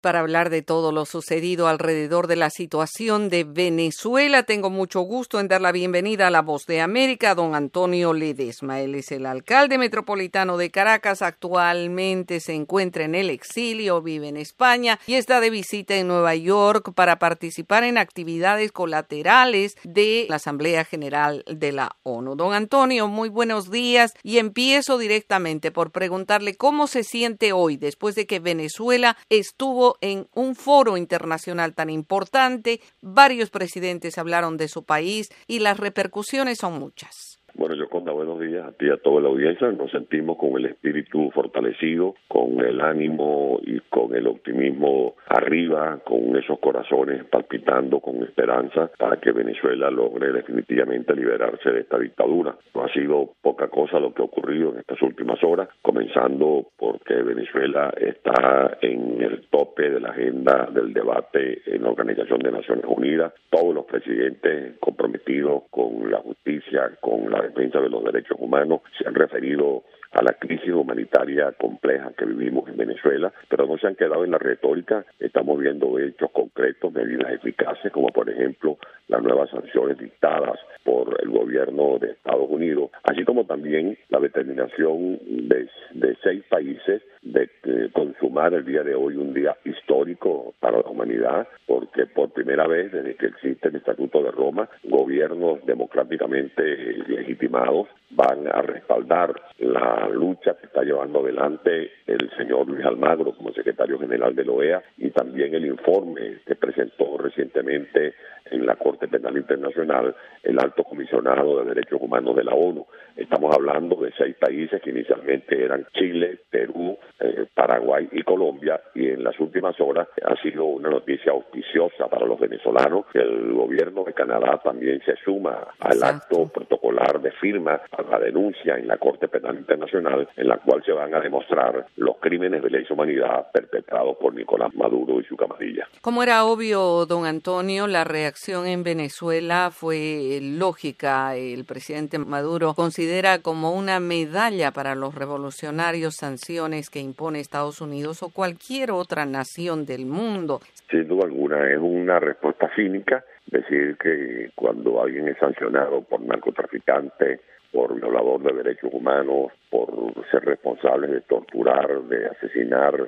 Para hablar de todo lo sucedido alrededor de la situación de Venezuela, tengo mucho gusto en dar la bienvenida a La Voz de América a don Antonio Ledesma. Él es el alcalde metropolitano de Caracas, actualmente se encuentra en el exilio, vive en España y está de visita en Nueva York para participar en actividades colaterales de la Asamblea General de la ONU. Don Antonio, muy buenos días y empiezo directamente por preguntarle cómo se siente hoy después de que Venezuela estuvo en un foro internacional tan importante. Varios presidentes hablaron de su país y las repercusiones son muchas. Bueno, Yoconda, buenos días a ti y a toda la audiencia. Nos sentimos con el espíritu fortalecido, con el ánimo y con el optimismo arriba, con esos corazones palpitando con esperanza para que Venezuela logre definitivamente liberarse de esta dictadura. No ha sido poca cosa lo que ha ocurrido en estas últimas horas, comenzando porque Venezuela está en el tope de la agenda del debate en la Organización de Naciones Unidas. Todos los presidentes comprometidos con la justicia, con la defensa de los derechos humanos, se han referido a la crisis humanitaria compleja que vivimos en Venezuela, pero no se han quedado en la retórica. Estamos viendo hechos concretos, medidas eficaces, como por ejemplo las nuevas sanciones dictadas por el gobierno de Estados Unidos, así como también la determinación de 6 países de consumar el día de hoy un día histórico para la humanidad, porque por primera vez desde que existe el Estatuto de Roma, gobiernos democráticamente legitimados van a respaldar la lucha que está llevando adelante el señor Luis Almagro como secretario general de la OEA, y también el informe que presentó recientemente en la Corte Penal Internacional el alto comisionado de Derechos Humanos de la ONU. Estamos hablando de 6 países que inicialmente eran Chile, Perú, Paraguay y Colombia, y en las últimas horas ha sido una noticia auspiciosa para los venezolanos que el gobierno de Canadá también se suma al acto protocolar de firma a la denuncia en la Corte Penal Internacional, en la cual se van a demostrar los crímenes de lesa humanidad perpetrados por Nicolás Maduro y su camarilla. Como era obvio, don Antonio, la reacción en Venezuela fue lógica. El presidente Maduro considera como una medalla para los revolucionarios sanciones que impone Estados Unidos o cualquier otra nación del mundo. Sin duda alguna, es una respuesta cínica decir que cuando alguien es sancionado por narcotraficante, por violador de derechos humanos, por ser responsable de torturar, de asesinar,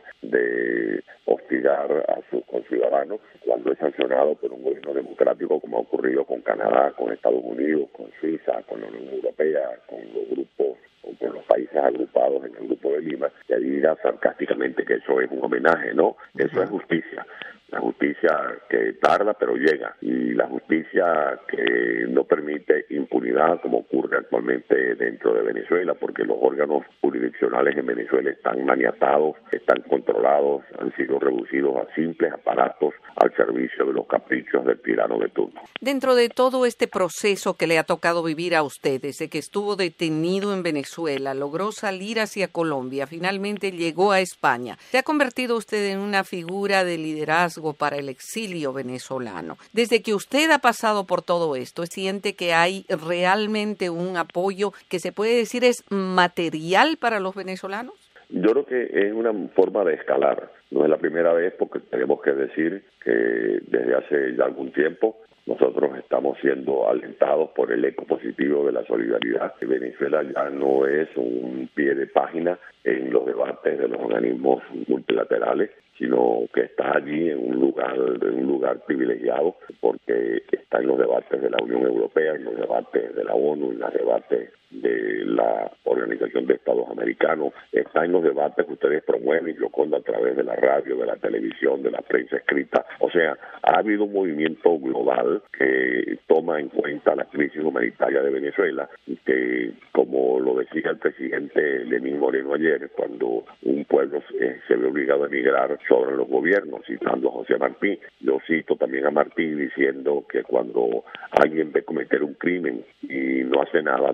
de hostigar a sus conciudadanos, cuando es sancionado por un gobierno democrático, como ha ocurrido con Canadá, con Estados Unidos, con Suiza, con la Unión Europea, con los grupos o con los países agrupados en el Grupo de Lima, que diga sarcásticamente que eso es un homenaje, ¿no? Eso es justicia. La justicia que tarda pero llega, y la justicia que no permite impunidad como ocurre actualmente dentro de Venezuela, porque los órganos jurisdiccionales en Venezuela están maniatados, están controlados, han sido reducidos a simples aparatos al servicio de los caprichos del tirano de turno. Dentro de todo este proceso que le ha tocado vivir a usted, desde que estuvo detenido en Venezuela, logró salir hacia Colombia, finalmente llegó a España. Se ha convertido usted en una figura de liderazgo para el exilio venezolano. Desde que usted ha pasado por todo esto, ¿siente que hay realmente un apoyo que se puede decir es material para los venezolanos? Yo creo que es una forma de escalar. No es la primera vez, porque tenemos que decir que desde hace ya algún tiempo nosotros estamos siendo alentados por el eco positivo de la solidaridad. Venezuela ya no es un pie de página en los debates de los organismos multilaterales, sino que está allí en un lugar privilegiado, porque está en los debates de la Unión Europea, en los debates de la ONU, en los debates de la Organización de Estados Americanos, está en los debates que ustedes promueven, Yoconda, a través de la radio, de la televisión, de la prensa escrita. O sea, ha habido un movimiento global que toma en cuenta la crisis humanitaria de Venezuela, y que, como lo decía el presidente Lenín Moreno ayer, cuando un pueblo se ve obligado a emigrar, sobran los gobiernos, citando a José Martí. Yo cito también a Martí diciendo que cuando alguien ve cometer un crimen y no hace nada, también tenía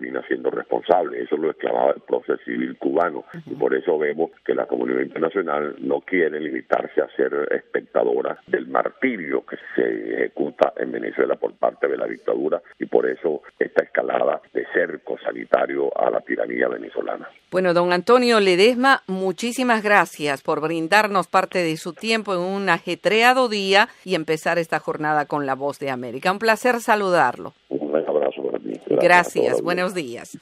termina siendo responsable. Eso lo exclamaba el proceso civil cubano, y por eso vemos que la comunidad internacional no quiere limitarse a ser espectadora del martirio que se ejecuta en Venezuela por parte de la dictadura, y por eso esta escalada de cerco sanitario a la tiranía venezolana. Bueno, don Antonio Ledesma, muchísimas gracias por brindarnos parte de su tiempo en un ajetreado día y empezar esta jornada con La Voz de América. Un placer saludarlo. Un abrazo para ti. Gracias. Buenos días.